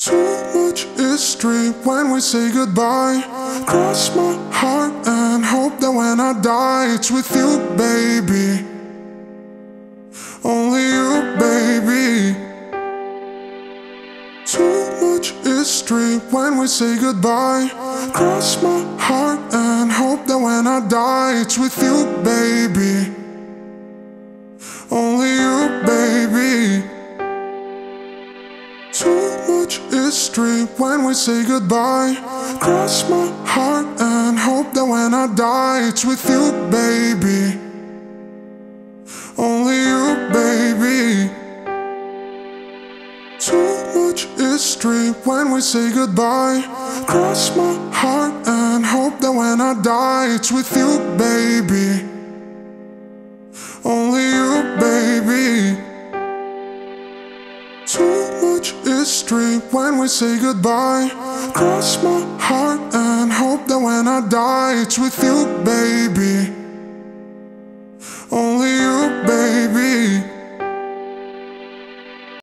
Too much history when we say goodbye. Cross my heart and hope that when I die it's with you, baby. Only you, baby. Too much history when we say goodbye. Cross my heart and hope that when I die it's with you, baby. Only you, baby. Too much history when we say goodbye. Cross my heart and hope that when I die it's with you, baby. Only you, baby. Too much history when we say goodbye. Cross my heart and hope that when I die it's with you, baby. Only you, baby. Too much history when we say goodbye. Cross my heart and hope that when I die it's with you, baby.